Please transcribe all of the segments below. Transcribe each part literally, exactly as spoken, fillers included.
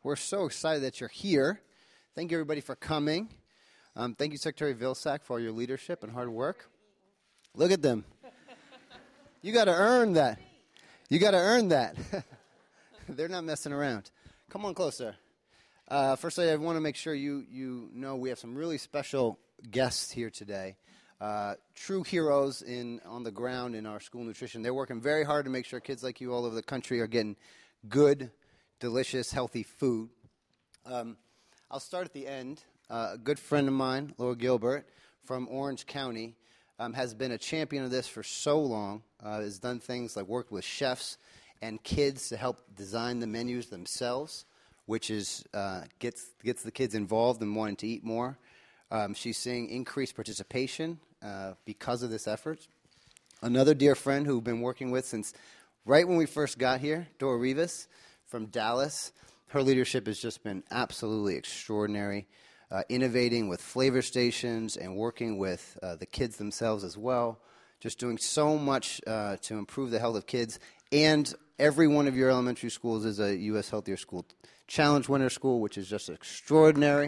We're so excited that you're here. Thank you, everybody, for coming. Um, thank you, Secretary Vilsack, for all your leadership and hard work. Look at them. You got to earn that. You got to earn that. They're not messing around. Come on closer. Uh, first, I want to make sure you you know we have some really special guests here today. Uh, true heroes in on the ground in our school nutrition. They're working very hard to make sure kids like you all over the country are getting good, delicious, healthy food. Um, I'll start at the end. Uh, a good friend of mine, Laura Gilbert, from Orange County, um, has been a champion of this for so long. Uh, has done things like worked with chefs and kids to help design the menus themselves, which is uh, gets gets the kids involved and wanting to eat more. Um, she's seeing increased participation uh, because of this effort. Another dear friend who we've been working with since right when we first got here, Dora Rivas from Dallas. Her leadership has just been absolutely extraordinary, uh, innovating with flavor stations and working with uh, the kids themselves as well, just doing so much uh, to improve the health of kids. And every one of your elementary schools is a U S Healthier School Challenge winner school, which is just extraordinary.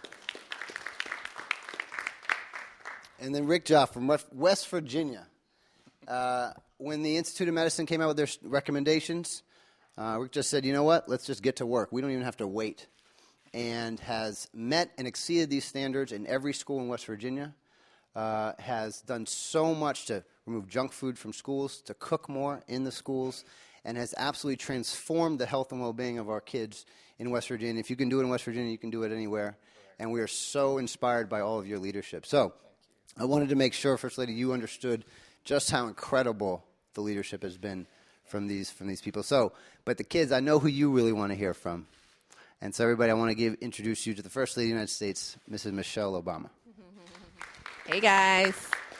And then Rick Joff from West Virginia. Uh, when the Institute of Medicine came out with their recommendations, uh, Rick just said, you know what, let's just get to work. We don't even have to wait. And has met and exceeded these standards in every school in West Virginia. Uh, has done so much to remove junk food from schools, to cook more in the schools, and has absolutely transformed the health and well-being of our kids in West Virginia. If you can do it in West Virginia, you can do it anywhere. And we are so inspired by all of your leadership. So I wanted to make sure, First Lady, you understood just how incredible the leadership has been from these from these people. So, but the kids, I know who you really want to hear from. And so, everybody, I want to give introduce you to the First Lady of the United States, Missus Michelle Obama. Hey, guys.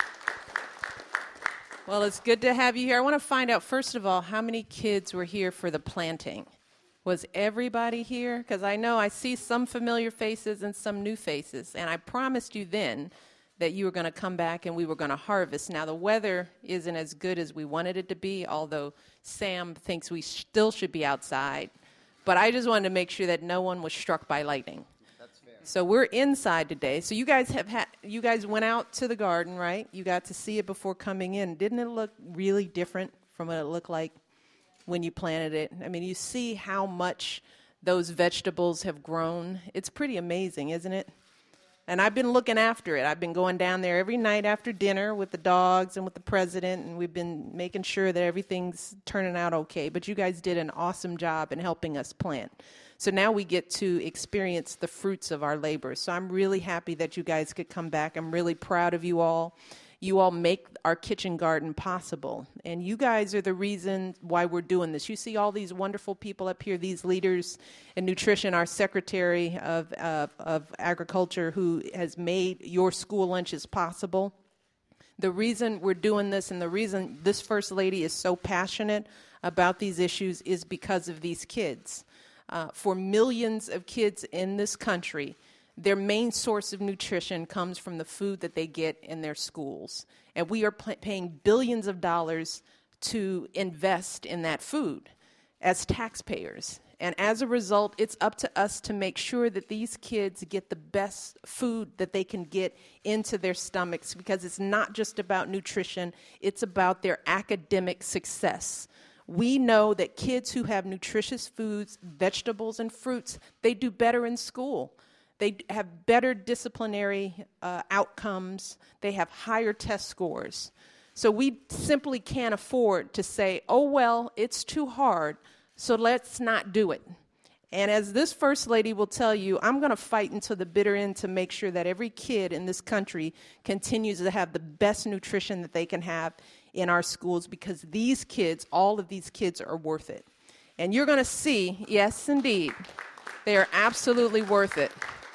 Well, it's good to have you here. I want to find out, first of all, how many kids were here for the planting? Was everybody here? Because I know I see some familiar faces and some new faces. And I promised you then that you were going to come back and we were going to harvest. Now, the weather isn't as good as we wanted it to be, although Sam thinks we still should be outside. But I just wanted to make sure that no one was struck by lightning. That's fair. So we're inside today. So you guys have had, you guys went out to the garden, right? You got to see it before coming in. Didn't it look really different from what it looked like when you planted it? I mean, you see how much those vegetables have grown. It's pretty amazing, isn't it? And I've been looking after it. I've been going down there every night after dinner with the dogs and with the president, and we've been making sure that everything's turning out okay. But you guys did an awesome job in helping us plant. So now we get to experience the fruits of our labor. So I'm really happy that you guys could come back. I'm really proud of you all. You all make our kitchen garden possible. And you guys are the reason why we're doing this. You see all these wonderful people up here, these leaders in nutrition, our Secretary of, uh, of Agriculture who has made your school lunches possible. The reason we're doing this and the reason this First Lady is so passionate about these issues is because of these kids. Uh, for millions of kids in this country, their main source of nutrition comes from the food that they get in their schools. And we are p- paying billions of dollars to invest in that food as taxpayers. And as a result, it's up to us to make sure that these kids get the best food that they can get into their stomachs, because it's not just about nutrition, it's about their academic success. We know that kids who have nutritious foods, vegetables, and fruits, they do better in school. They have better disciplinary uh, outcomes. They have higher test scores. So we simply can't afford to say, oh, well, it's too hard, so let's not do it. And as this First Lady will tell you, I'm going to fight until the bitter end to make sure that every kid in this country continues to have the best nutrition that they can have in our schools, because these kids, all of these kids are worth it. And you're going to see, yes, indeed, they are absolutely worth it.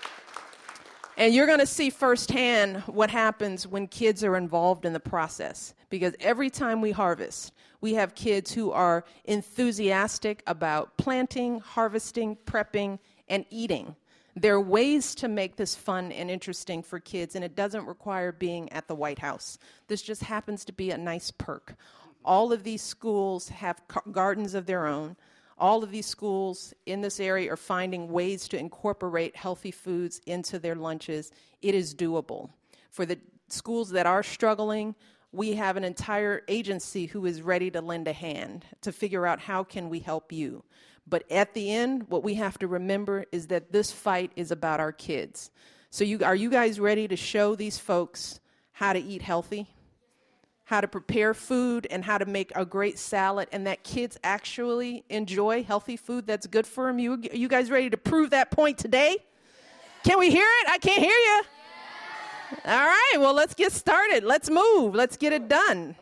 And you're going to see firsthand what happens when kids are involved in the process. Because every time we harvest, we have kids who are enthusiastic about planting, harvesting, prepping, and eating. There are ways to make this fun and interesting for kids, and it doesn't require being at the White House. This just happens to be a nice perk. All of these schools have gardens of their own. All of these schools in this area are finding ways to incorporate healthy foods into their lunches. It is doable. For the schools that are struggling, we have an entire agency who is ready to lend a hand to figure out how can we help you. But at the end, what we have to remember is that this fight is about our kids. So you, are you guys ready to show these folks how to eat healthy, how to prepare food, and how to make a great salad, and that kids actually enjoy healthy food that's good for them? You, you guys ready to prove that point today? Can we hear it? I can't hear you. All right, well, let's get started. Let's move. Let's get it done.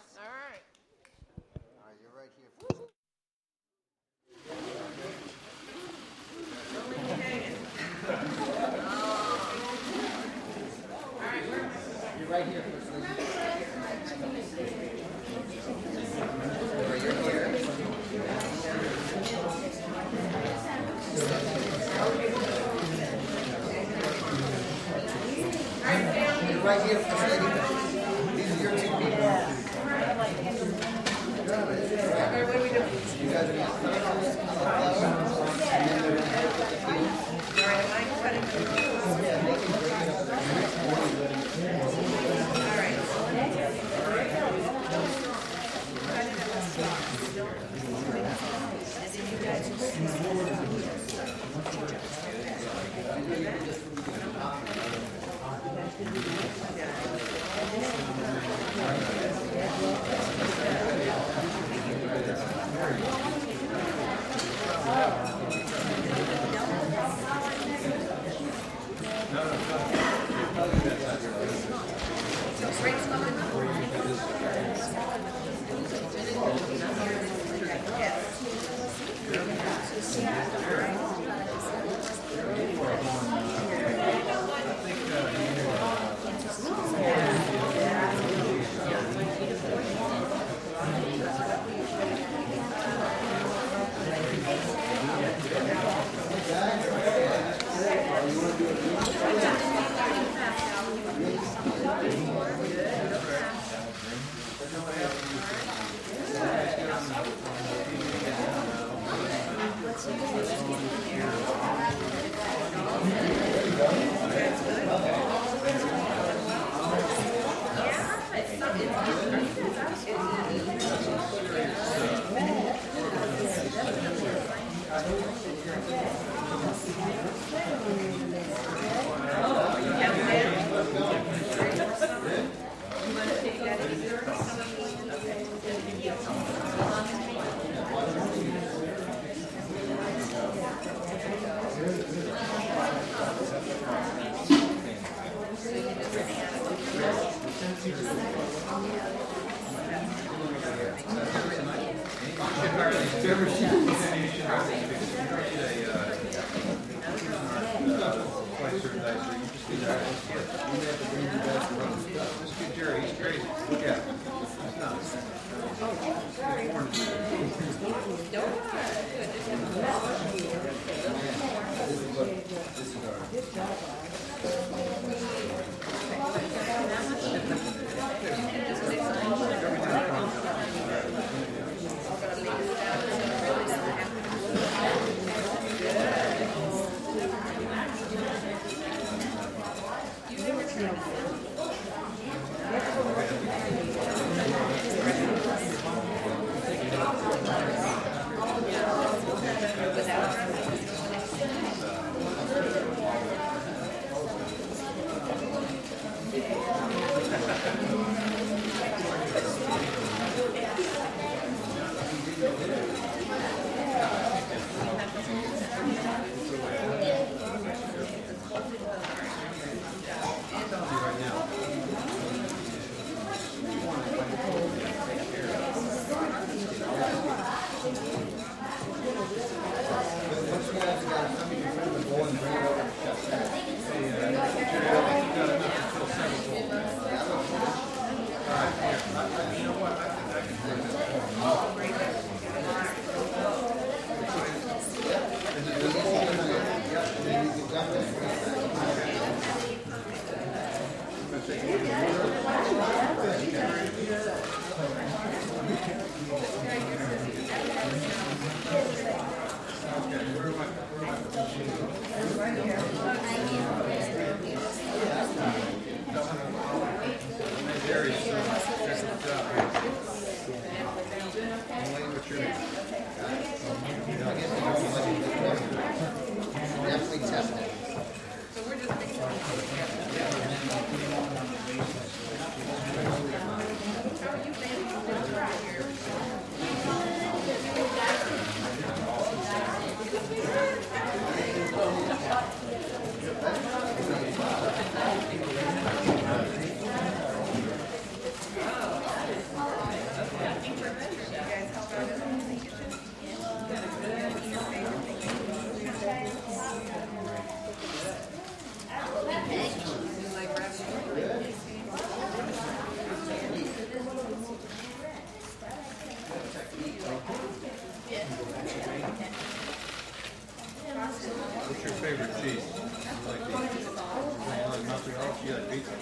Right here, First Lady. You're right here, First Lady. These are your two people. What are we doing? You guys are going to cut it on the flower, and then we're going to help with the food. All right, am I cutting the yeah, they can break it up. What's your favorite cheese? You like pizza? You like mozzarella? You like pizza?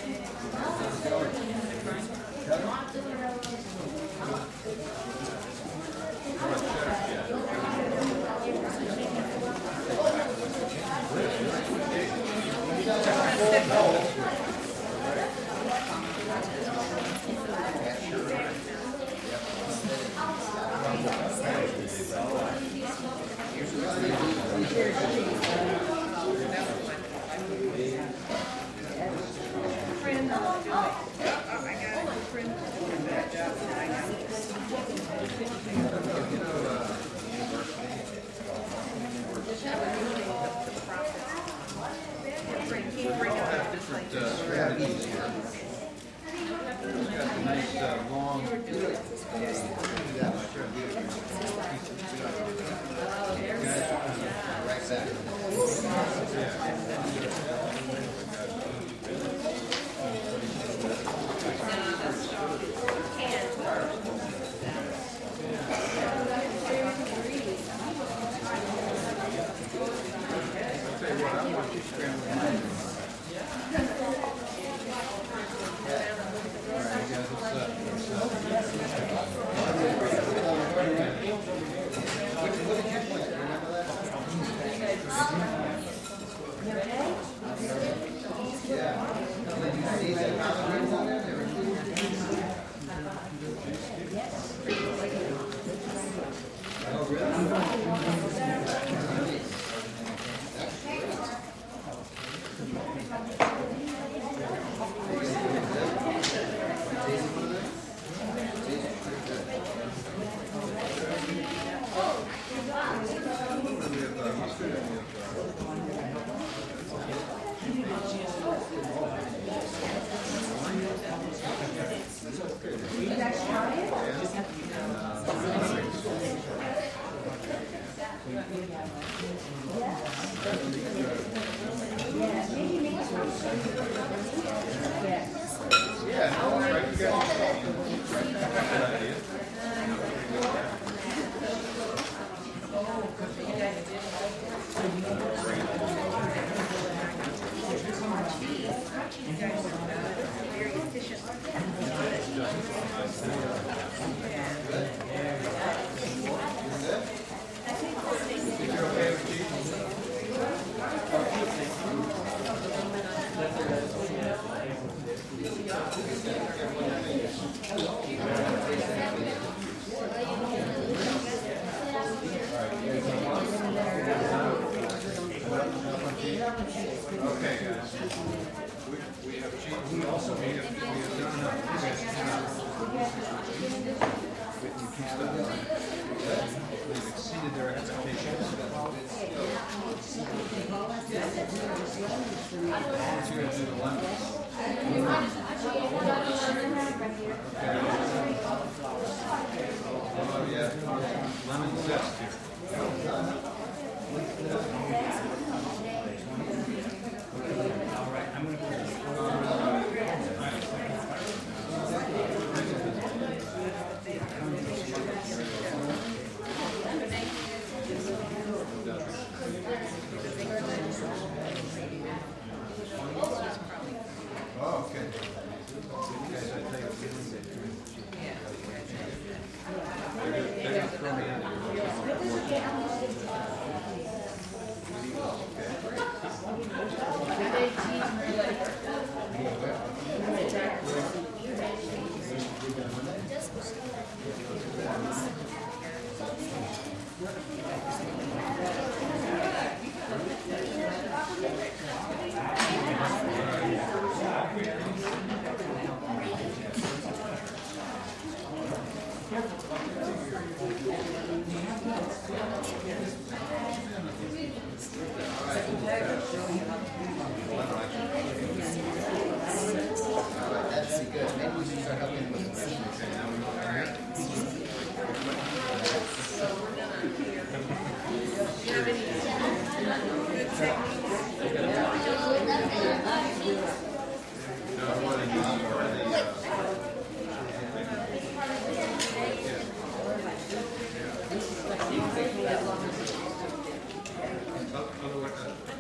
Otherwise,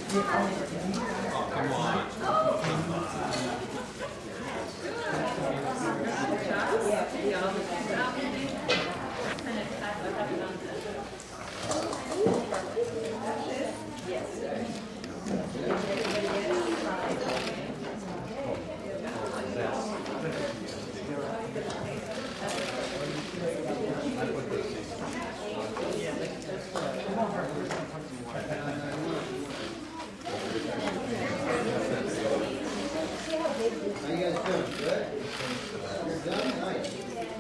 How you guys doing? Good? You're done? Nice.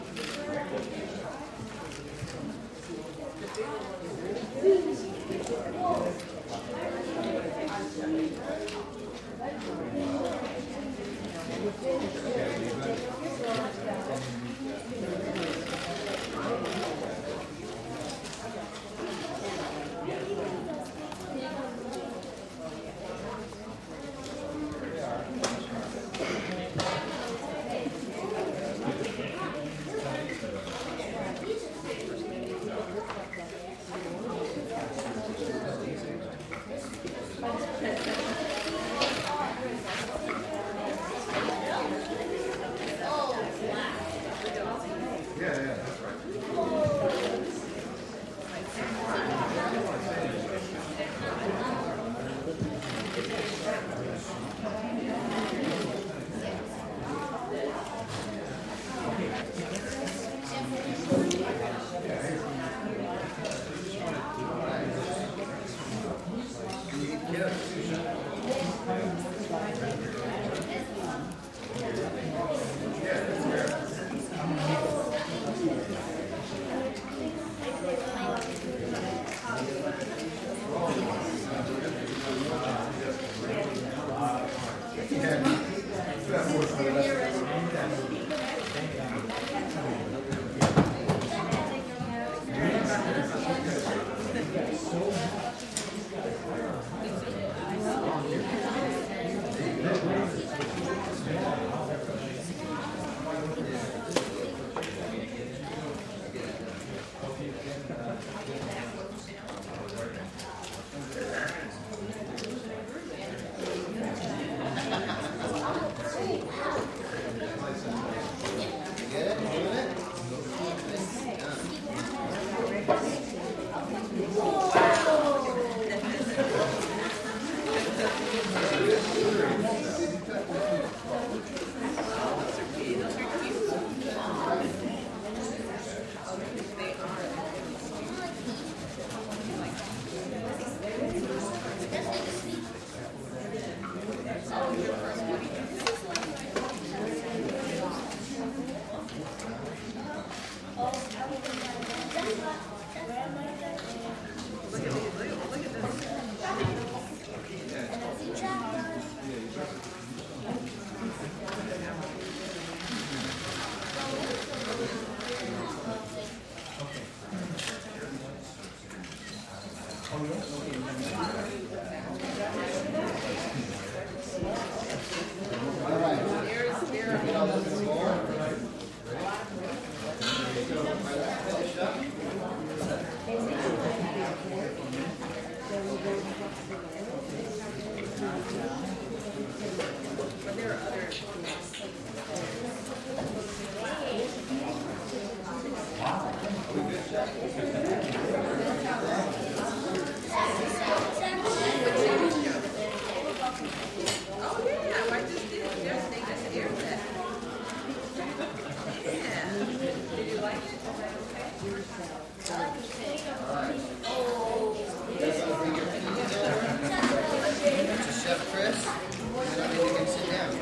Chef Chris, and you can sit down.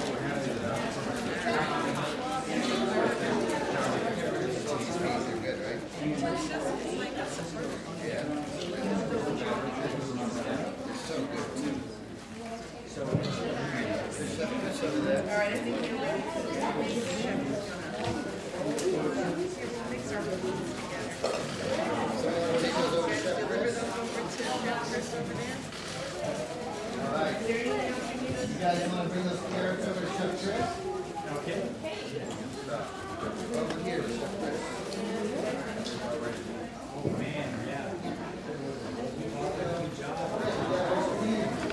These peas are good, right? Yeah. They're so good, too. There's Chef Chris over there. All right, I think you're ready. Mix our food together. So take those over to Chef Chris. Chef Chris over there. All right. You guys want to bring those carrots over to Chef Chris? Okay. Over here, Chef Chris. Oh, man, yeah. Good job.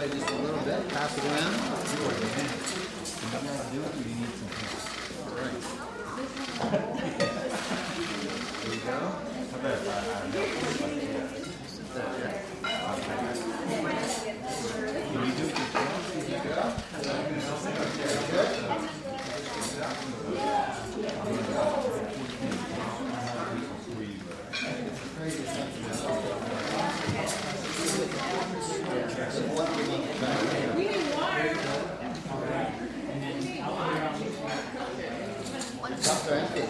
play just a little bit. Pass it around. There you go. Cups are empty.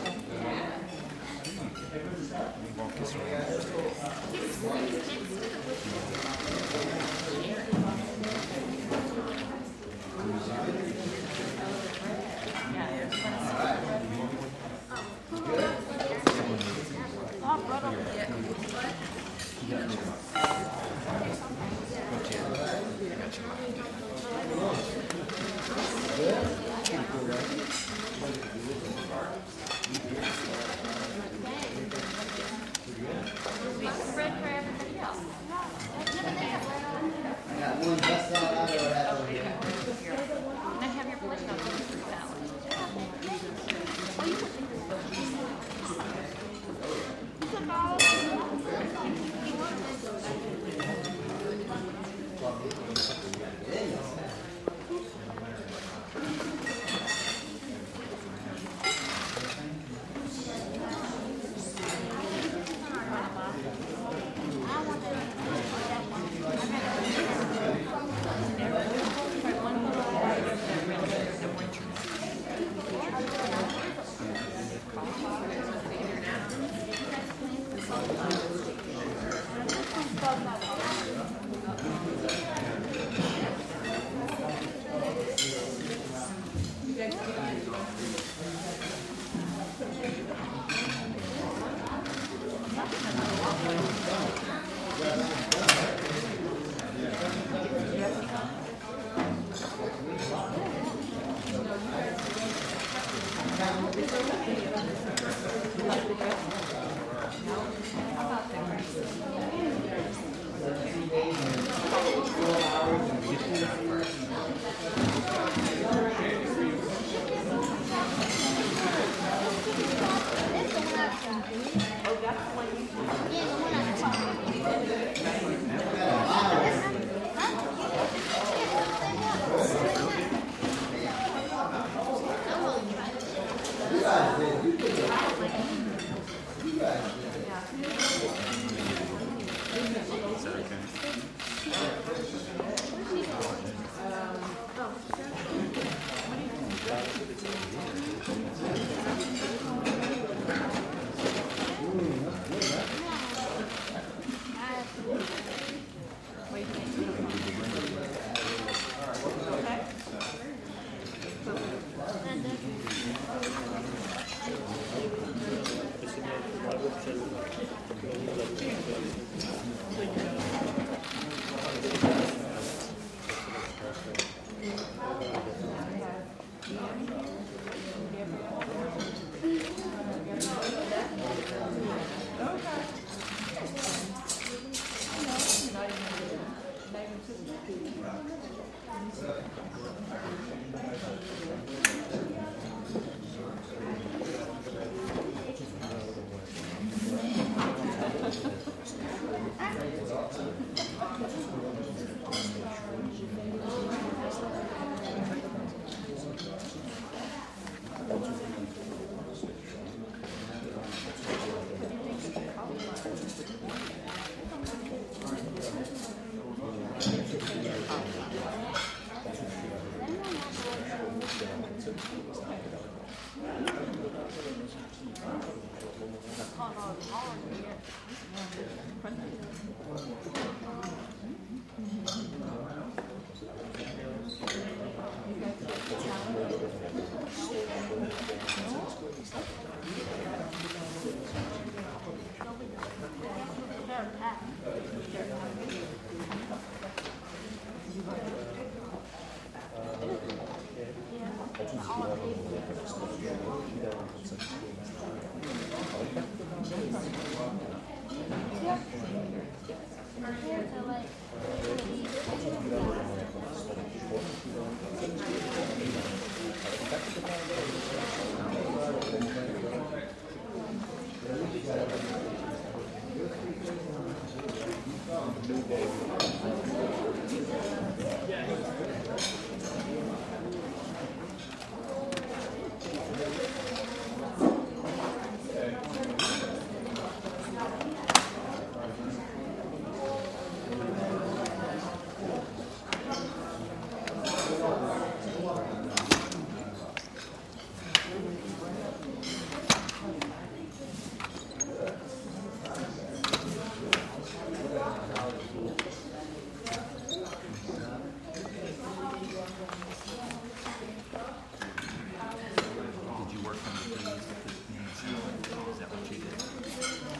Yeah.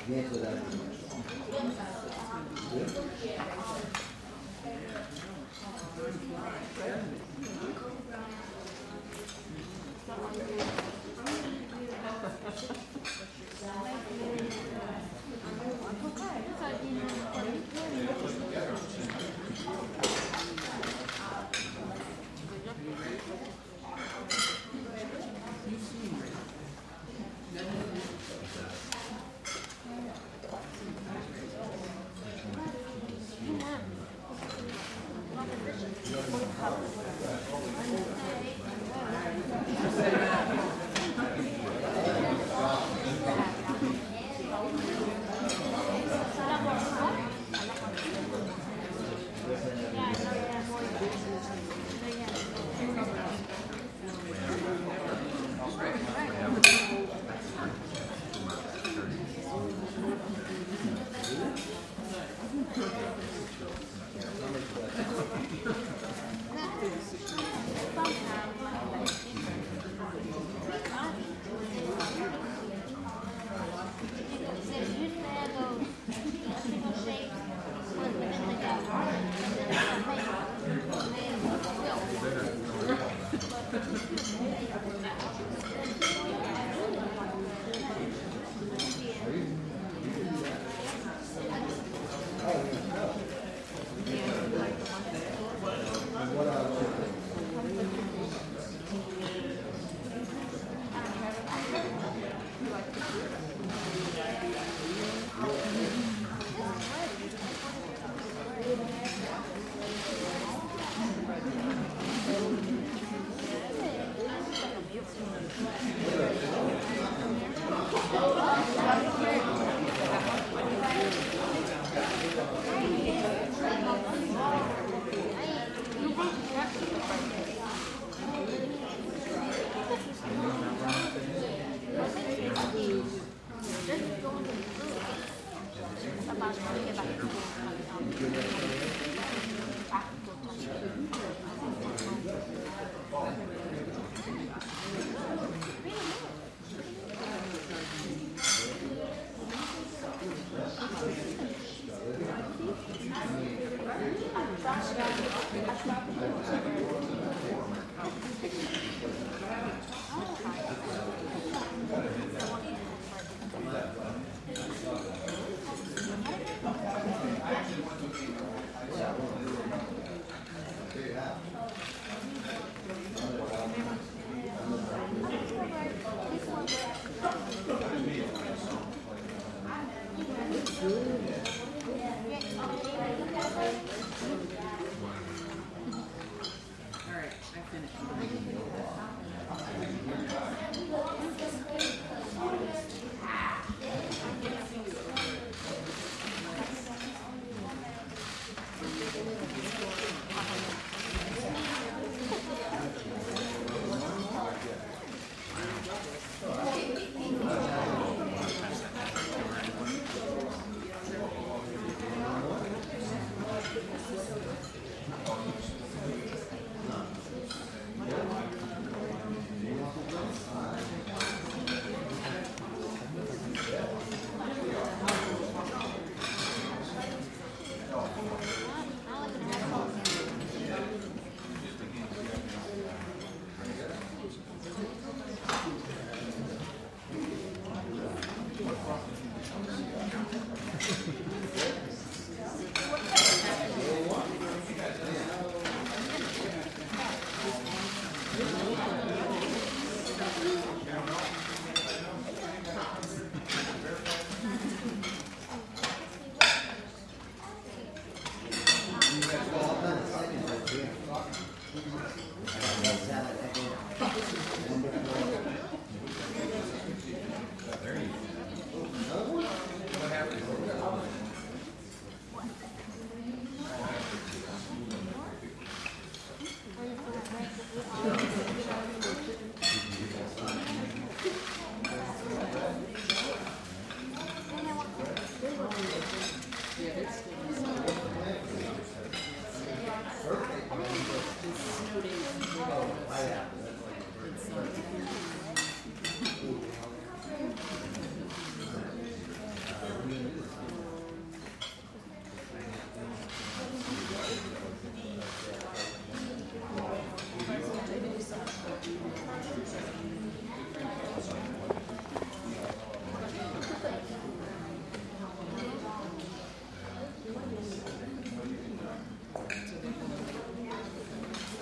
Thank you.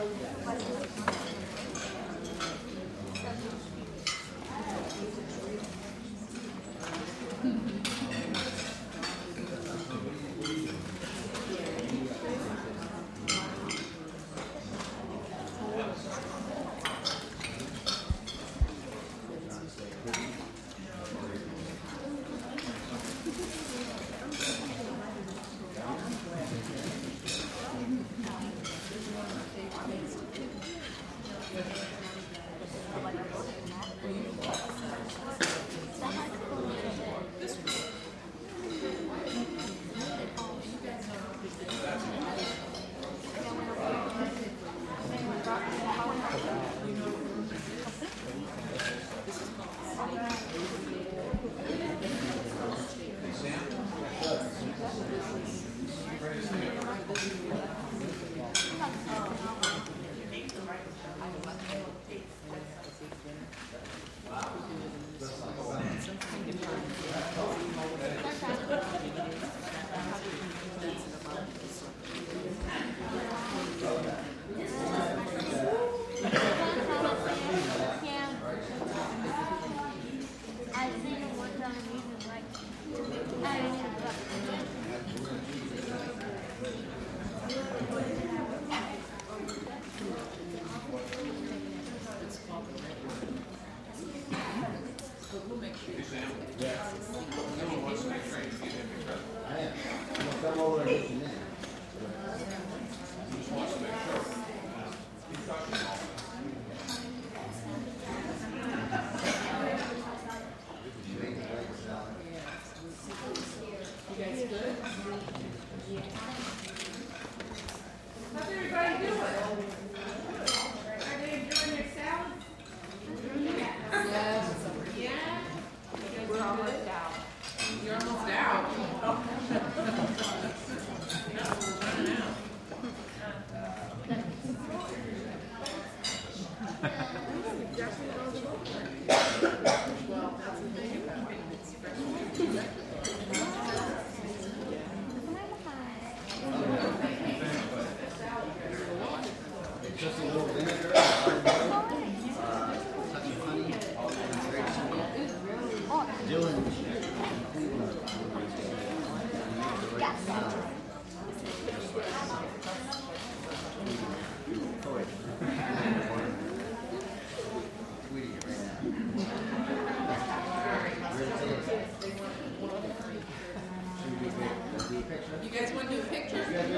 You guys want to do a picture?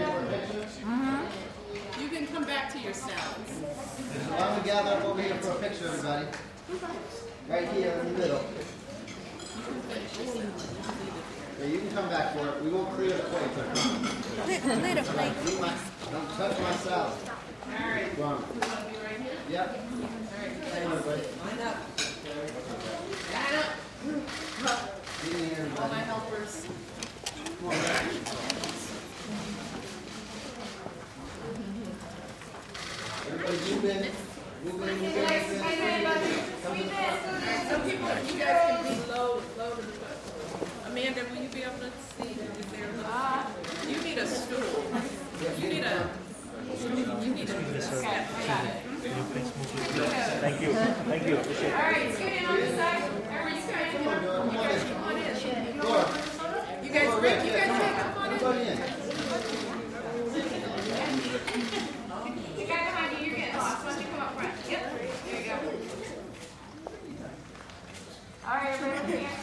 Mm-hmm. You can come back to yourselves. Why don't we gather up over here for a picture, everybody? Right here in the middle. Yeah, you can come back for it. We won't clear the plate. Little, little plate. Leave my, don't touch my salad. All right. Go on. You want to be right here? Yep. All right. Hey, everybody. Line up. Line up. Get in here, All my everybody. helpers. Come on back. Everybody move in. Move in, move in, move in. Come to the front. Some people, you guys can be low, low to the foot. Amanda, will you be able to see? Is there a, you need a stool. You need a, you need a step. Got it. Thank you. Thank you. Appreciate it. All right, scoot in on this side. Everybody scoot in. You guys come on in. Laura, You guys, Rick, you guys take, come on in. everybody in. The guy behind you, you're getting lost. Why don't you come up front? Yep. There you go. All right, everybody.